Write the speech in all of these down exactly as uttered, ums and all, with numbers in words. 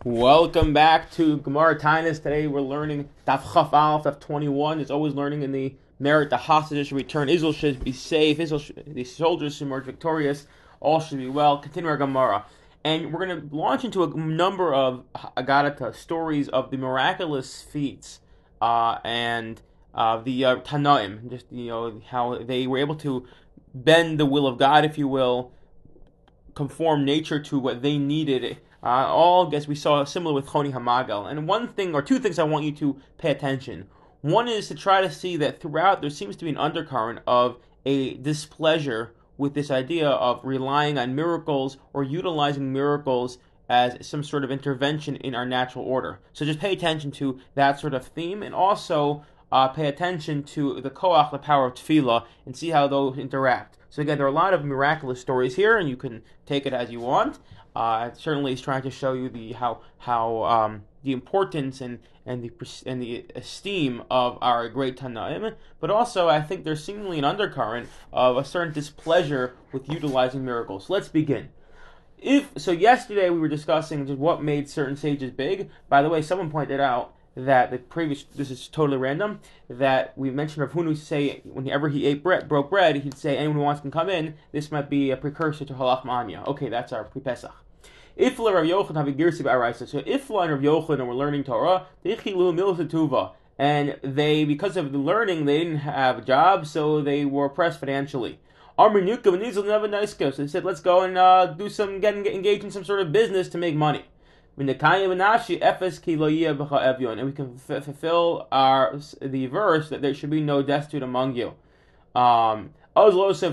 Welcome back to Gemara Tainus. Today we're learning Daf Chaf Aleph, Daf twenty-one. It's always learning in the merit the hostages should return. Israel should be safe. Israel should, the soldiers should emerge victorious. All should be well. Continue our Gemara. And we're going to launch into a number of Agadata stories of the miraculous feats uh, and uh, the uh, Tanaim, just you know how they were able to bend the will of God, if you will, conform nature to what they needed. Uh, all, I guess we saw similar with Choni Hamagal. And one thing, or two things I want you to pay attention. One is to try to see that throughout there seems to be an undercurrent of a displeasure with this idea of relying on miracles or utilizing miracles as some sort of intervention in our natural order. So just pay attention to that sort of theme, and also uh, pay attention to the koach, the power of tefillah, and see how those interact. So again, there are a lot of miraculous stories here, and you can take it as you want. Uh, certainly, is trying to show you the how how um, the importance and and the and the esteem of our great Tanaim, but also I think there's seemingly an undercurrent of a certain displeasure with utilizing miracles. So let's begin. If so, yesterday we were discussing just what made certain sages big. By the way, someone pointed out that the previous, this is totally random, that we mentioned Rav Hunu say whenever he ate bread, broke bread, he'd say anyone who wants can come in. This might be a precursor to Halach Ma'anya. Okay, that's our pre-Pesach. Ifla Rav Yochanan have a girsi ba'araisa. So Ifla and Rav Yochanan were learning Torah. Deichilu milsatuva, and they, because of the learning, they didn't have jobs, so they were oppressed financially. Amr Nuka and Nizal never nice go. So they said, let's go and uh, do some, get engaged in some sort of business to make money. And we can f- fulfill our the verse that there should be no destitute among you. Um, they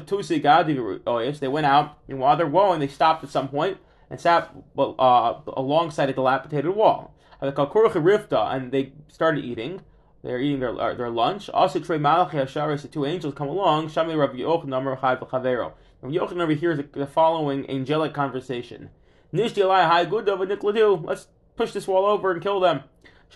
went out, and while they're going, they stopped at some point and sat uh, alongside a dilapidated wall. And they started eating. They're eating their uh, their lunch. Also, the two angels come along. Rav Yochanan overhears the following angelic conversation. Let's push this wall over and kill them.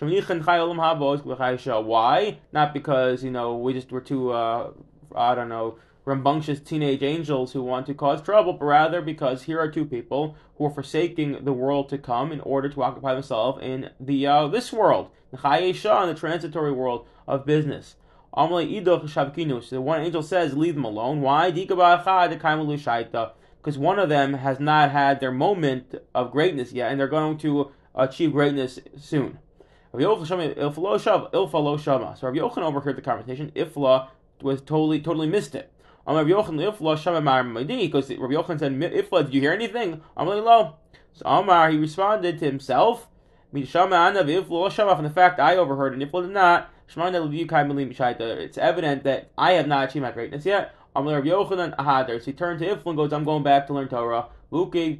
Why? Not because, you know, we just were two, uh, I don't know, rambunctious teenage angels who want to cause trouble, but rather because here are two people who are forsaking the world to come in order to occupy themselves in the uh, this world, in the transitory world of business. The one angel says, leave them alone. Why? Because one of them has not had their moment of greatness yet, and they're going to achieve greatness soon. So Rav Yochanan overheard the conversation. Ifla was totally totally missed it. Rav Yochanan because Rav Yochanan said, Ifla, did you hear anything? So Amar, he responded to himself, from the fact I overheard and Ifla did not, it's evident that I have not achieved my greatness yet. Rav Yochanan Ahadar. So he turned to Ifla and goes, I'm going back to learn Torah. And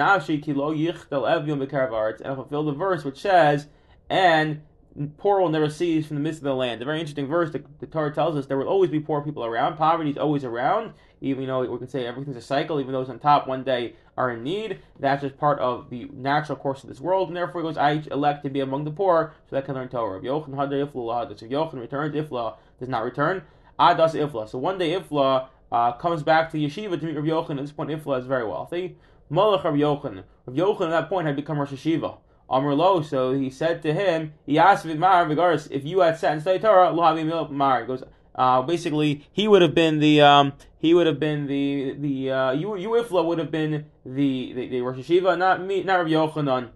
I'll fulfill the verse which says, and poor will never cease from the midst of the land. A very interesting verse. The, the Torah tells us there will always be poor people around. Poverty is always around. Even though we can say everything's a cycle, even those on top one day are in need. That's just part of the natural course of this world. And therefore he goes, I elect to be among the poor so that I can learn Torah. Rav Yochanan Hadar Ifla Hadar. So Yochanan returns, Ifla does not return. Adas Ifla. So one day Ifla uh, comes back to yeshiva to meet Rav Yochanan. At this point, Ifla is very wealthy. Malach Rav Yochanan. Rav Yochanan at that point had become Rosh Yeshiva. Amr Lo, so he said to him, if you had sat and studied Torah, Lo Havi Mar. He goes, uh, basically, he would have been the, um, he would have been the, the, uh, you, you Ifla would have been the, the, the Rosh Yeshiva, not me, not Rav Yochanan.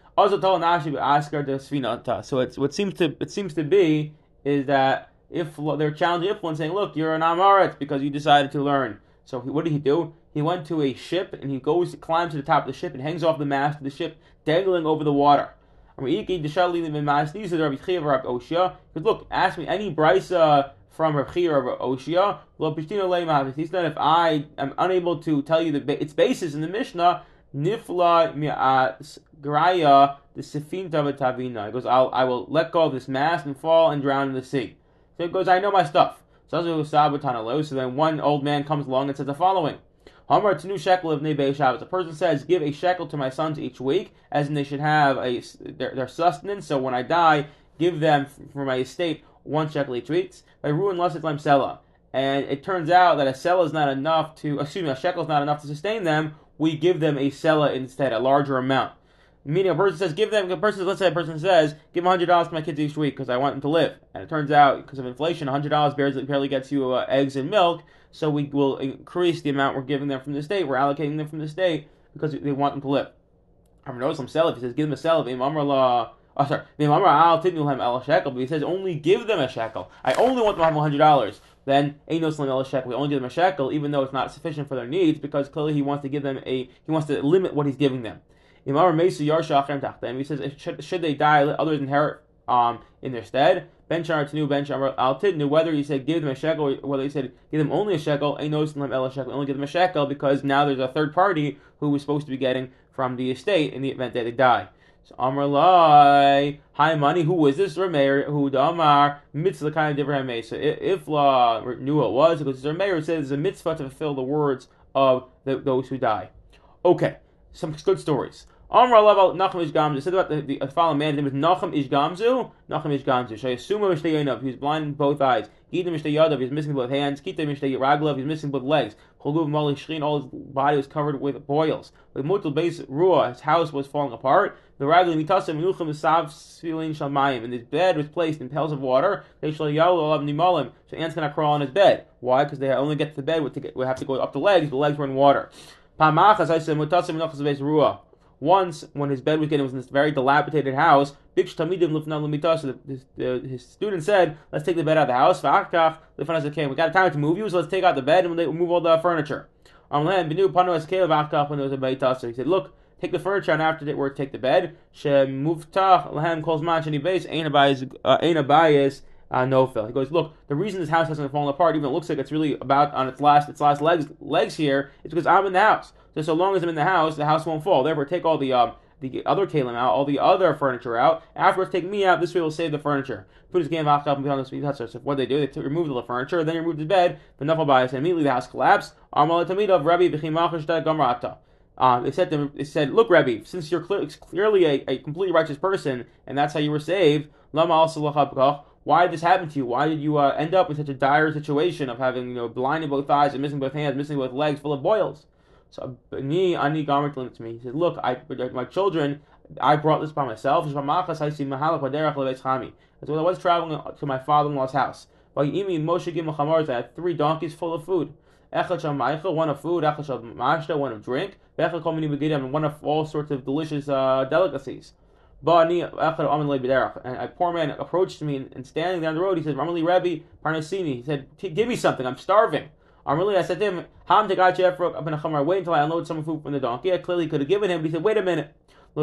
So it's what seems to, it seems to be is that if they're challenging Ifla and saying, look, you're an Amaret because you decided to learn. So what did he do? He went to a ship and he goes, climbs to the top of the ship and hangs off the mast of the ship, dangling over the water. These are the Rabbi Chia of Rabbi Oshia. Because look, ask me any brisa from Rabbi Chia or Rabbi Oshia. He said, if I am unable to tell you the, its basis in the Mishnah, Nifla mi'as graya the sefin tavina. He goes, I'll, I will let go of this mast and fall and drown in the sea. So he goes, I know my stuff. So then one old man comes along and says the following. Hamar Tenu shekel of Nebei Shabbos. A person says, give a shekel to my sons each week, as in they should have a their, their sustenance. So when I die, give them for my estate one shekel each week. By ruin lasset lem sela. And it turns out that a sela is not enough to, excuse me, a shekel is not enough to sustain them. We give them a sela instead, a larger amount. Meaning a person says, give them, a person, let's say a person says, give one hundred dollars to my kids each week because I want them to live. And it turns out, because of inflation, one hundred dollars barely, barely gets you uh, eggs and milk, so we will increase the amount we're giving them from the state, we're allocating them from the state because they want them to live. I'm going to know some self, he says, give them a self, oh, sorry, but he says, only give them a shekel. I only want them to have one hundred dollars. Then, ain't no slim el shekel. We only give them a shekel, even though it's not sufficient for their needs, because clearly he wants to give them a, he wants to limit what he's giving them. He says, should, should they die, let others inherit um, in their stead. Ben Shar Tenu, Ben Shar Al Tidnu, whether he said give them a shekel, or whether he said give them only a shekel, ain't no slim el shekel. Only give them a shekel because now there's a third party who was supposed to be getting from the estate in the event that they die. So Amar Lai, high money. Who is this? Rameir, who Damar mitzvah kind of different. So if La knew it was, because Rameir says it's a mitzvah to fulfill the words of the, those who die. Okay, some good stories. Amar Allah about Nachum Ish Gamzu. It said about the, the, the following man. His name was Nachum Ish Gamzu. Nachum Ish Gamzu. Shayasuma Mishtei Yonav. He was blind in both eyes. Gita Mishtei Yadav. He was missing both hands. Kita Mishtei Raglav. He was missing both legs. Choluv Mali Shrin. All his body was covered with boils. With Mutal Beis Ruah. His house was falling apart. The Ragli Mitasa Menuchim Sav Sfilin Shalmayim. And his bed was placed in pails of water. They shall Yalu Alav Nimalim. So ants cannot crawl on his bed. Why? Because they only get to the bed would, to get, would have to go up the legs. The legs were in water. Pamachas I said Mutasa Menuchim Beis Ruah. Once, when his bed was getting was in this very dilapidated house, his, his student said, "Let's take the bed out of the house. We got time to move you, so let's take out the bed and we'll move all the furniture." When there was a beit, he said, "Look, take the furniture and after we're take the bed." Uh, Nofel. He goes, look, the reason this house hasn't fallen apart, even though it looks like it's really about on its last its last legs legs here, is because I'm in the house. So so long as I'm in the house, the house won't fall. Therefore, take all the um the other kalim out, all the other furniture out. Afterwards, take me out. This way, will save the furniture. Put his game back up and be on this. So what they do, they t- remove the furniture, then they remove the bed. The nafal bias, and immediately the house collapsed. Um, they said to him, they said, look, Rebbe, since you're clear, clearly a, a completely righteous person, and that's how you were saved. Lama also why did this happen to you? Why did you uh, end up in such a dire situation of having, you know, blind in both eyes and missing both hands, missing both legs, full of boils? So Ani Ani Gomer told to me. He said, "Look, I my children, I brought this by myself. As well, I was traveling to my father-in-law's house. I had three donkeys full of food. One of food, one of drink, and one of all sorts of delicious uh, delicacies." And a poor man approached me and, and standing down the road, he said, "Ramali Rebbe Parnasini." He said, "Give me something. I'm starving." Really, I said to him, "Ham Tegach wait until I unload some food from the donkey." I clearly could have given him, but he said, "Wait a minute."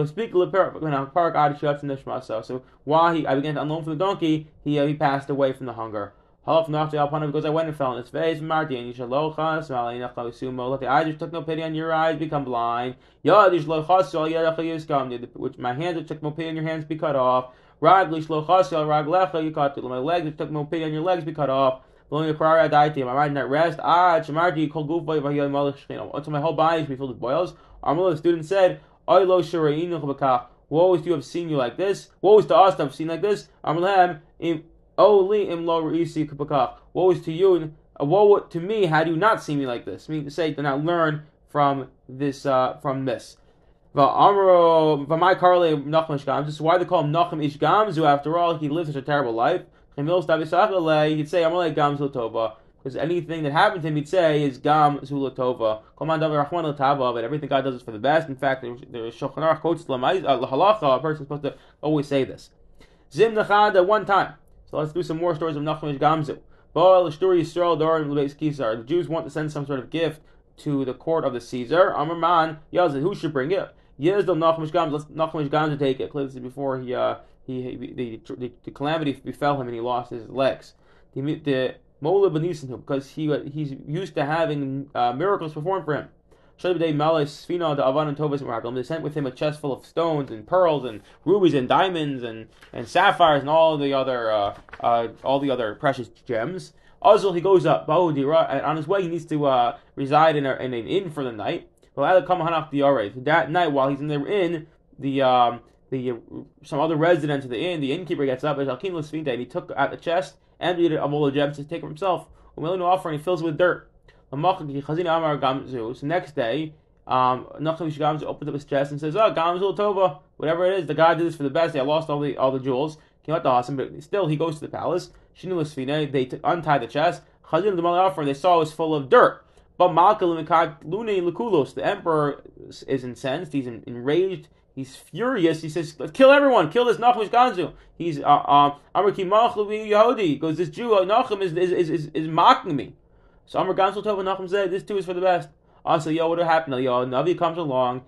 So while he, I began to unload from the donkey, he uh, he passed away from the hunger. Because I went and fell on his face, Marty, and the eyes which took no pity on your eyes become blind. Which my hands which took no pity on your hands be cut off. My legs which took no pity on your legs be cut off. Blowing the cry, I died to him. I might not rest. Ah, Shamarti, Kol Guf, until my whole body should be filled with boils. Amrullah, the student said, Oy lo shira'inu. Woe is to have seen you like this. Woe is to us to have seen like this. Amrullah, oh li im lo re'isi kupakach. Woe is to you. Woe to me, had you not seen me like this. Meaning to say, to not learn from this. Uh, from this. V'amro karle Nachum Ish Gamzu. This is why they call him Nachum Ish Gamzu. After all, he lived such a terrible life. He'd say, "Amalei Gam Zultova," because anything that happened to him, he'd say, is Gam Zulatova. But everything God does is for the best. In fact, the Shulchan Aruch quotes the halacha. A person is supposed to always say this. Zim Nachada one time. So let's do some more stories of Nachum Ish Gamzu. The Jews want to send some sort of gift to the court of the Caesar. Amar Man Yazid, who should bring it? Yezdil Nachum Ish Gamzu. Let's Nachum Ish Gamzu take it. Clearly, before he. Uh, He, he the, the, the calamity befell him and he lost his legs. The the Mola Benisin because he he's used to having uh, miracles performed for him. They sent with him a chest full of stones and pearls and rubies and diamonds and, and sapphires and all the other uh, uh, all the other precious gems. Azul he goes up. And on his way he needs to uh, reside in, a, in an inn for the night. That night while he's in the inn, the um, The uh, some other residents of the inn, the innkeeper gets up and he took out the chest, emptied it of all the gems to take for himself. When willing to offer, and he fills it with dirt. So next day, Um, Nachum Ish Gamzu opens up his chest and says, "Oh, Gamzu Tova, whatever it is, the guy did this for the best. I lost all the all the jewels. Came out the Hassan, but still he goes to the palace. Shinu Lasfine, they t- untie the chest. Chazin the Malafar, they saw it was full of dirt. But Malka Lune Lukulos, the emperor is incensed. He's enraged. He's furious. He says, "Kill everyone! Kill this Nachum Ish Gamzu." He's uh Amar Ki Machlu Yehudi goes. This Jew Nachum is is, is is is mocking me. So Amar Gamzu Tova Nachum said, "This too is for the best." Also, yo, what would happen? Yo, Navi comes along,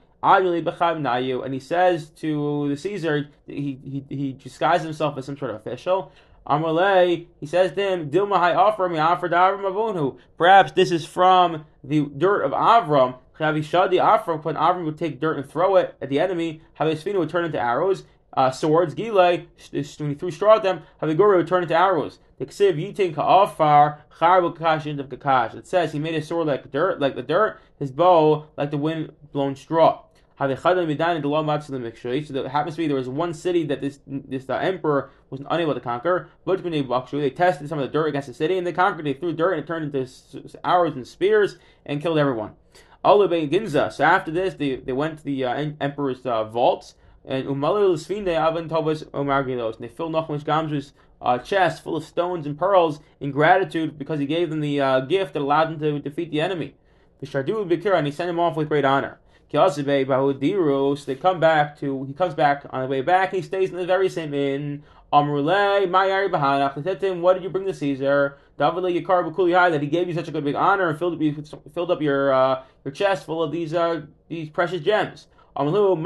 and he says to the Caesar, he he he disguises himself as some sort of official. Amalei, he says to him, Dilma hai offer me offer Avram. Perhaps this is from the dirt of Avram. Chavishadi Avram, when Avram would take dirt and throw it at the enemy, Havisfina would turn into arrows. Uh, swords, Gilei, when he threw straw at them, Havigura would turn into arrows. The Ksiv Yitin Ka'afar, Charbu Kakash into Kakash. It says he made his sword like dirt, like the dirt, his bow like the wind blown straw. So that happens to be there was one city that this this uh, emperor was unable to conquer. They tested some of the dirt against the city and they conquered. They threw dirt and it turned into arrows and spears and killed everyone. Ginza. So after this, they, they went to the uh, emperor's uh, vaults. And Umalu Lasfinde Avan Tovas Omargilos. And they filled Nachum Ish Gamzu's uh, chest full of stones and pearls in gratitude because he gave them the uh, gift that allowed them to defeat the enemy. Vishardu Bikira, and he sent him off with great honor. Kiasibe Bahudiros, they come back to he comes back on the way back, he stays in the very same inn. Amrule, Mayari Bahanach, they said to him, what did you bring to Caesar? David Yakar Bukulihai, that he gave you such a good big honor and filled up filled up your uh, your chest full of these uh, these precious gems. He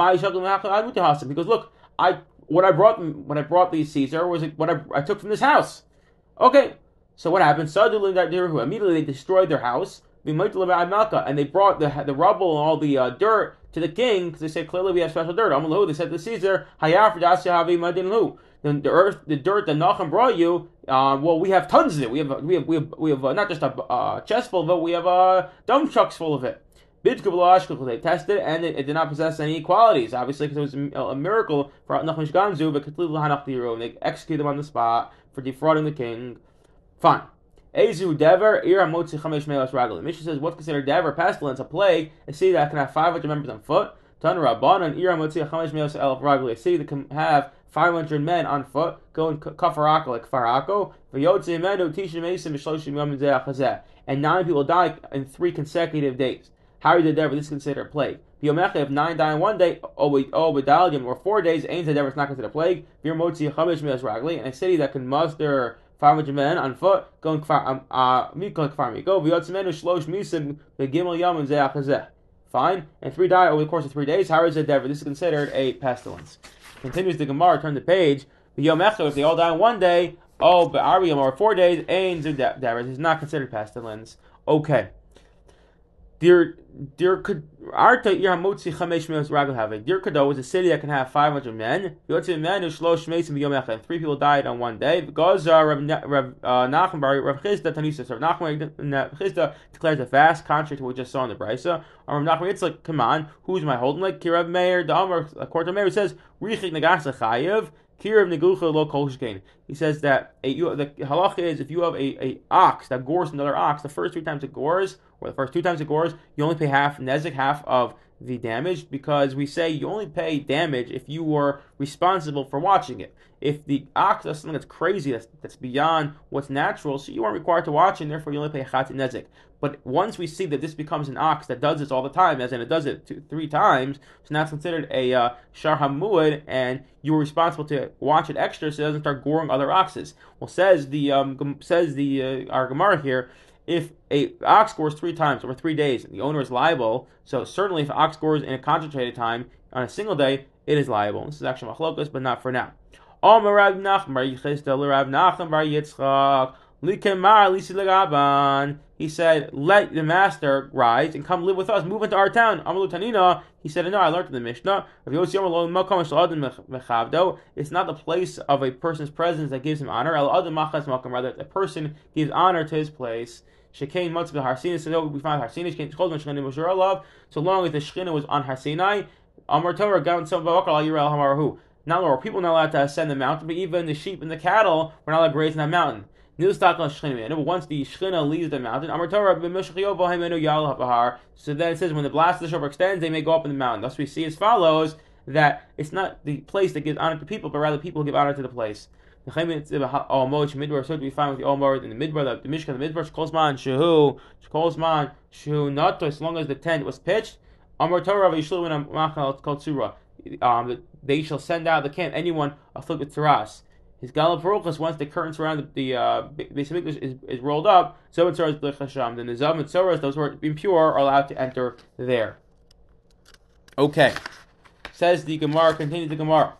goes, look, I what I brought what I brought these Caesar was what I, I took from this house. Okay, so what happened? Immediately they destroyed their house, and they brought the the rubble and all the uh, dirt to the king because they said clearly we have special dirt. They said to Caesar, then the earth, the dirt that Nachum brought you, uh, well, we have tons of it. We have we have we have, we have uh, not just a uh, chest full of it, we have uh, dump trucks full of it. They tested it, and it, it did not possess any qualities, obviously, because it was a, a miracle for Nachum Ish Gamzu, but they executed him on the spot for defrauding the king. Fine. Ezu Dever, Ir Motzi Chamesh Meos Ragli. Mishnah says, what's considered Dever, pestilence, a plague, a city that can have five hundred members on foot. Tan Rabban, Ir Motzi Chamesh Meos Elf Ragli, a city that can have five hundred men on foot, go in Kafarako like Farako. V'yotzi Mendo, Tisha Mesim, Shloshim Yom Zeh and nine people die in three consecutive days. How did Dever? This is considered a plague. Biomecha, if nine die in one day, oh, Bedalium, or four days, Ain Dever is not considered a plague. Vir Motzi Chamesh Meos Ragli, and a city that can muster five hundred men on foot, going kfar uh kfar miko v'yotzimenu shlosh misim begimel yom and zeach hazeh. Fine, and three die over the course of three days. How is it Dever? This is considered a pestilence. Continues the Gemara. Turn the page. V'yom echo, if they all die in one day, oh, but ariyam or four days, ain zu Dever. This is not considered pestilence. Okay. Dear, dear, Arta Iramotzi Chamesh Meos Ragel have. Dear Kado was a city that can have five hundred men. Yotzim men Shlosh Mesim Yom Echad. Three people died on one day. Gazar Rav Nachman Bar Rav Chisda Tanisa. Rav Nachman Chisda declares a fast, contrary to what we just saw in the Brisa. Rav Nachman, it's like, come on, who's my holding? Like Kirav Meir, the Amar, according to Meir, says Richik Nagas Chayev. He says that a, you, the halacha is if you have a, a ox that gores another ox, the first three times it gores, or the first two times it gores, you only pay half nezek, half of the damage, because we say you only pay damage if you were responsible for watching it. If the ox does something that's crazy, that's, that's beyond what's natural, so you aren't required to watch it, and therefore you only pay chat nezek. But once we see that this becomes an ox that does this all the time, as in it does it two, three times, so now it's considered a uh, shar hamuad, and you were responsible to watch it extra so it doesn't start goring other oxes. Well, says the um, says the uh, our Gemara here, if a ox gores three times over three days, the owner is liable. So certainly, if an ox gores in a concentrated time on a single day, it is liable. This is actually machlokas, but not for now. Rav Nachman bar Yitzchak, Rav Nachman bar Yitzchak. He said, let the master rise and come live with us, move into our town. He said, no, I learned in the Mishnah. It's not the place of a person's presence that gives him honor. Rather, a person gives honor to his place. Shekain Matzvah Harsinai, so we find Harsinai, so long as the Shekhinah was on Harsinai, Amar Torah, Gavin Sam Bavakar, Al Yirel Hamaruhu. Not only are people not allowed to ascend the mountain, but even the sheep and the cattle were not allowed to graze in that mountain. Number once the Shechina leaves the mountain, so then it says when the blast of the shofar extends, they may go up in the mountain. Thus we see as follows that it's not the place that gives honor to people, but rather people who give honor to the place. So we find with the Omar in the Midbar, the Mishkan, the Midbar, Shkolzman, Shehu, Shkolzman, Shehu, not as long as the tent was pitched. Amar Torah v'yishlu in Machal called Surah. Um, they shall send out the camp anyone afflicted with Taras. His Galal Baruchas, once the curtains around the, the uh, Beis Hamikdash is, is rolled up, so it says B'chasham. Then the Zav and Tzoras, those who are impure, are allowed to enter there. Okay. Says the Gemara, continues the Gemara.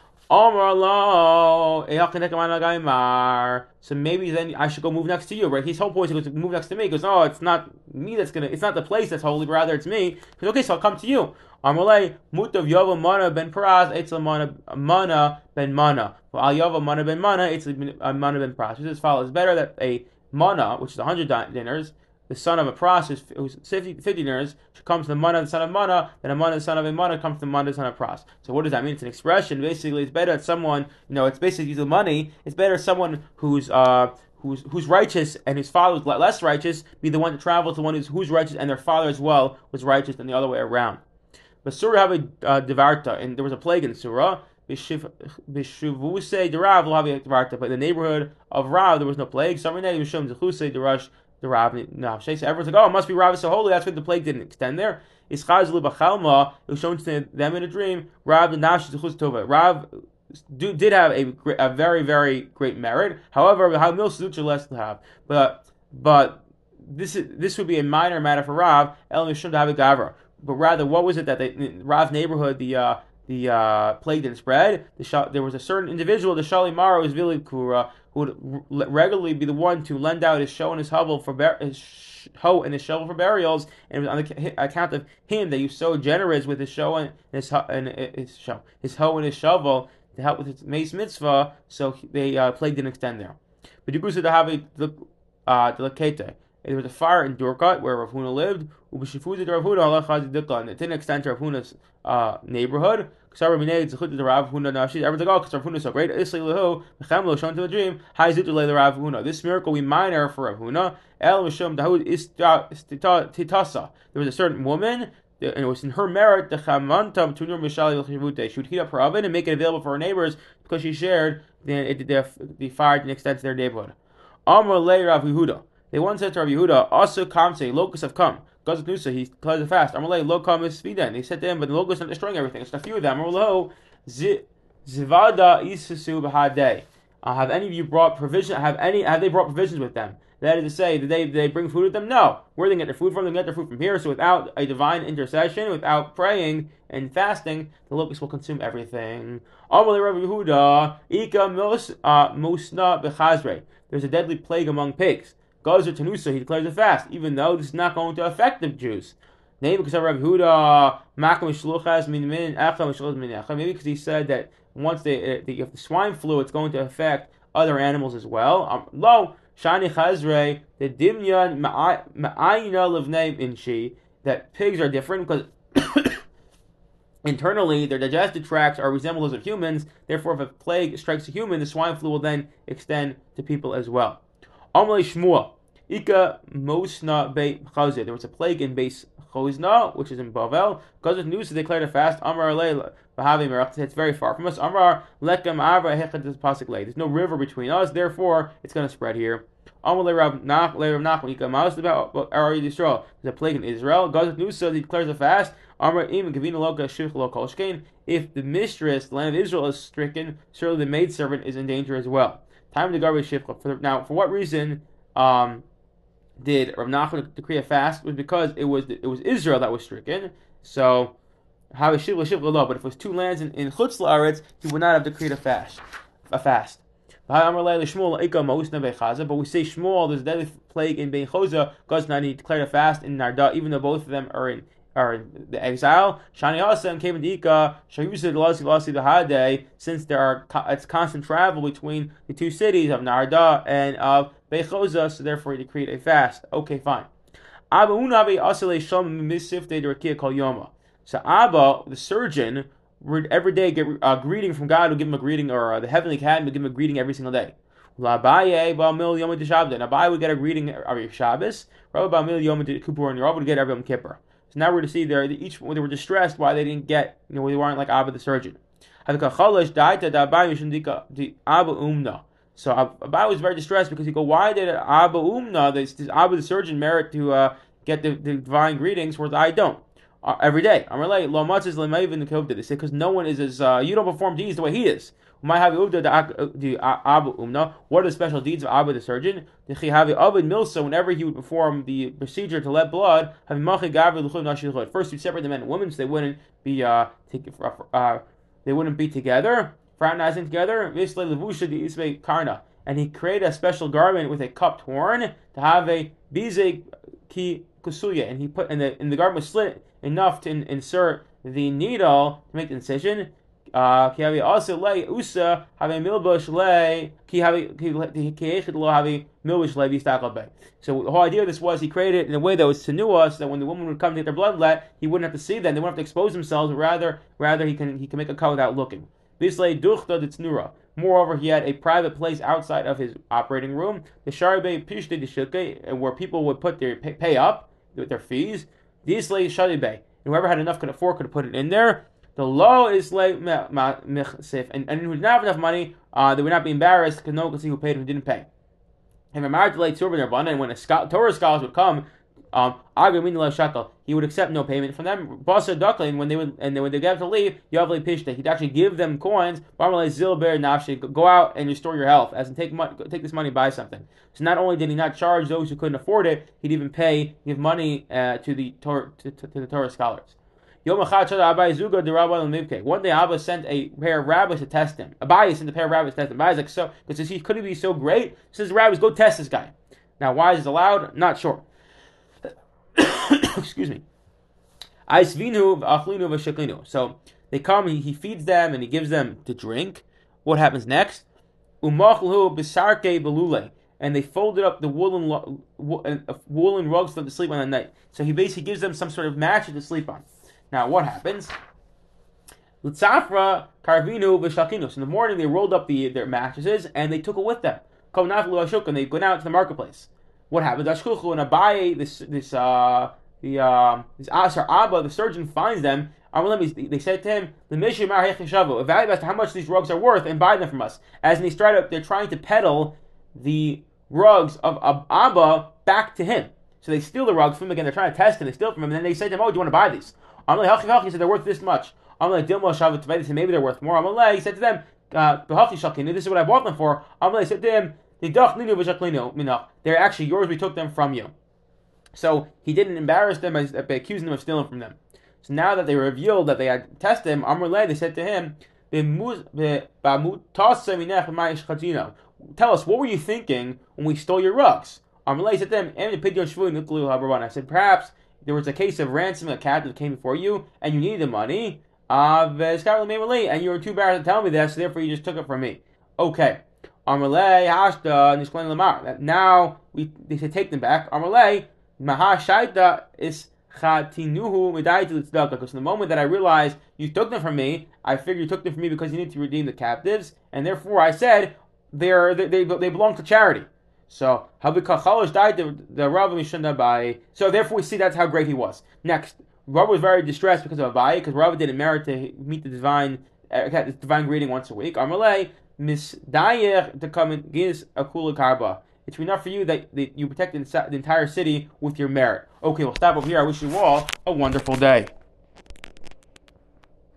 So maybe then I should go move next to you, right? His whole point is to move next to me. He goes, oh, it's not me that's gonna, it's not the place that's holy, but rather it's me. He goes, okay, so I'll come to you. Amalei mutav yava mana ben paraz etzel mana mana ben mana. Well, al yava mana ben mana etzel mana ben paraz. Which is as follows: it's better that a mana, which is a hundred dinars, the son of a pras, who's fifty dinars, should come to the mana, the son of mana, then a mana, the son of a mana, comes to the mana, the son of pras. So what does that mean? It's an expression. Basically, it's better that someone, you know, it's basically using money. It's better someone who's uh who's who's righteous and his father was less righteous be the one to travel to the one who's who's righteous and their father as well was righteous than the other way around. But Surah have a uh, devarta, and there was a plague in Surah. B'shuvusei derav lo have a devarta, but in the neighborhood of Rav there was no plague. Some day Mishum zechusei derash derav nafshay. So everyone's like, oh, it must be Rav is so holy. That's why the plague didn't extend there. Ischazlu b'chalma. It was shown to them in a dream. Rav the nafshay zechus tova. Rav do, did have a, a very very great merit. However, how mil sutra less to have, but but this is this would be a minor matter for Rav. El Mishum to have a gavra. But rather, what was it that they, in Rav's neighborhood, the uh, the uh, plague didn't spread? The, there was a certain individual, the Shalimar, was Vili Kura, who would re- regularly be the one to lend out his show and his hovel for bar- his sh- hoe and his shovel for burials, and it was on the account of him that he was so generous with his show and his ho- and his show, his hoe and his shovel to help with his mace mitzvah. So the uh, plague didn't extend there. But you to have a the uh, the there was a fire in Durkat where Rav Huna lived. And it didn't extend to Rav Huna's uh, neighborhood. Everyone's like, oh, because Rav Huna is so great. Shown to the dream. This miracle we minor for Rav Huna. There was a certain woman, and it was in her merit, she would heat up her oven and make it available for her neighbors because she shared the, the, the fire didn't extend to their neighborhood. Amar le Rav Yehuda. They once said to Rav Yehuda, also kamse, locusts have come. Gazat Nusa, he declares it fast. Amalei, lo kam is sviden. They said to him, but the locusts are not destroying everything. It's a few of them. Amalei, zivada isusu b'hadei. Have any of you brought provision? Have any? Have they brought provisions with them? That is to say, did they, did they bring food with them? No. Where do they get their food from? They get their food from here. So without a divine intercession, without praying and fasting, the locusts will consume everything. Amalei Rav Yehuda, ika musna b'chazrei. There's a deadly plague among pigs. Gazer Tanusa, he declares a fast, even though this is not going to affect the Jews. Maybe because Rav Yehuda, maybe because he said that once they, they if the swine flu, it's going to affect other animals as well. Lo, Shani Chazre, the Dimyan Ma'ayna Levnei Inshi, that pigs are different because internally their digestive tracts are resemble those of humans. Therefore, if a plague strikes a human, the swine flu will then extend to people as well. Amalei Shmuel, Ika Mosna Beit Chazir. There was a plague in Beis Chozna, which is in Bavel. Because of news, they declared a fast. Amar Alei Bahavi Merach. It's very far from us. Amar Lekam Avra Hechad Pasuk Lei. There's no river between us, therefore it's going to spread here. Amalei Rav Nach Le Rav Nachman Ika Maus about Ari Yisrael. There's a plague in Israel. God of news, he declares a fast. Amar Im Kavina Loka Shich Lo Kol Shkein. If the mistress, the land of Israel, is stricken, certainly the maidservant is in danger as well. Time to garbage shifcha. Now, for what reason um, did Rav Nachman decree a fast? It was because it was it was Israel that was stricken. So, how is shivla shivla lo? But if it was two lands in, in Chutz La'aretz, he would not have decreed a fast. A fast. But we say Shmuel, there's a deadly plague in Bein Choza. God's not he declared a fast in Narda, even though both of them are in are in the exile. Shani Hasem came in Ika, Shayusid Lasi Lasi the Hade, since there are it's constant travel between the two cities of Narda and of Bechoza, so therefore he decreed a fast. Okay, fine. Abba Unabi Asale Shom Misif de Rakia Kol Yoma. So Abba, the surgeon, would every day get a greeting from God, would give him a greeting, or uh, the heavenly cat would give him a greeting every single day. L'Abaye ba'amil yom Tishabda. And Abaye would get a greeting every Shabbos. Rabbi ba'amil yom Kippur, and Rav would get every Yom Kippur. So now we're going to see there each when they were distressed why they didn't get, you know, they weren't like Abba the surgeon. So Abaye was very distressed because he go, why did Abba Umna, this, this Abba the surgeon, merit to uh, get the, the divine greetings, whereas I don't uh, every day? I'm like, lo matzes le'meiv in the kovda. They say because no one is as uh, you don't perform deeds the way he is. What are the special deeds of Abba the surgeon? Whenever he would perform the procedure to let blood, first he'd separate the men and women so they wouldn't be uh, uh, they wouldn't be together, fraternizing together. And he created a special garment with a cupped horn to have a bize ki kusuya, and he put and the and the garment was slit enough to in, insert the needle to make the incision. Uh, so the whole idea of this was he created it in a way that was tenuah, so that when the woman would come to get their blood let, he wouldn't have to see them, they wouldn't have to expose themselves, rather rather he can he can make a cut without looking. Moreover, he had a private place outside of his operating room, the Sharibe Pishte de where people would put their pay, pay up with their fees. And whoever had enough could afford could put it in there. The law is like and and who didn't have enough money, uh, they would not be embarrassed because no one could see who paid and who didn't pay. And when a Torah scholars would come, um, he would accept no payment from them. And when they would and then when they got to leave, he'd actually give them coins. Go out and restore your health, as in take money, take this money, buy something. So not only did he not charge those who couldn't afford it, he'd even pay, give money uh, to the Torah to, to, to the Torah scholars. One day Abba sent a pair of rabbis to test him. Abaye sent a pair of rabbis to test him. Abaye's like, so, because he could he be so great? He says, rabbis, go test this guy. Now, why is this allowed? Not sure. Excuse me. So they come, he, he feeds them, and he gives them to drink. What happens next? And they folded up the woolen woolen rugs for them to sleep on at night. So he basically gives them some sort of mattress to sleep on. Now, what happens? L'tzafra karvinu v'shalkinu. So in the morning, they rolled up the their mattresses and they took it with them. And they go down to the marketplace. What happens? Ashkuchu and Abaye, this this uh the uh, this Asar Abba, the surgeon, finds them. They said to him, evaluate as to how much these rugs are worth and buy them from us. As they start, they're trying to peddle the rugs of Abba back to him. So they steal the rugs from him again. They're trying to test him. They steal from him, and then they say to him, "Oh, do you want to buy these?" He said, "They're worth this much." They said, "Maybe they're worth more." He said to them, uh, "This is what I bought them for." He said to him, "They're actually yours. We took them from you." So he didn't embarrass them by, by accusing them of stealing from them. So now that they revealed that they had tested him, they said to him, "Tell us, what were you thinking when we stole your rugs?" He said to them, I said, "Perhaps there was a case of ransoming a captive that came before you, and you needed the money, uh, and you were too embarrassed to tell me that, so therefore you just took it from me." Okay. Now we they said take them back. Is because in the moment that I realized you took them from me, I figured you took them from me because you need to redeem the captives, and therefore I said they're, they they they belong to charity. So the Rav by. So therefore we see that's how great he was. Next, Rav was very distressed because of Abaye, because Rav didn't merit to meet the divine uh, the divine greeting once a week. Amalei misdayer to come and give a kula karba. It's enough for you that, that you protect the, the entire city with your merit. Okay, we'll stop over here. I wish you all a wonderful day.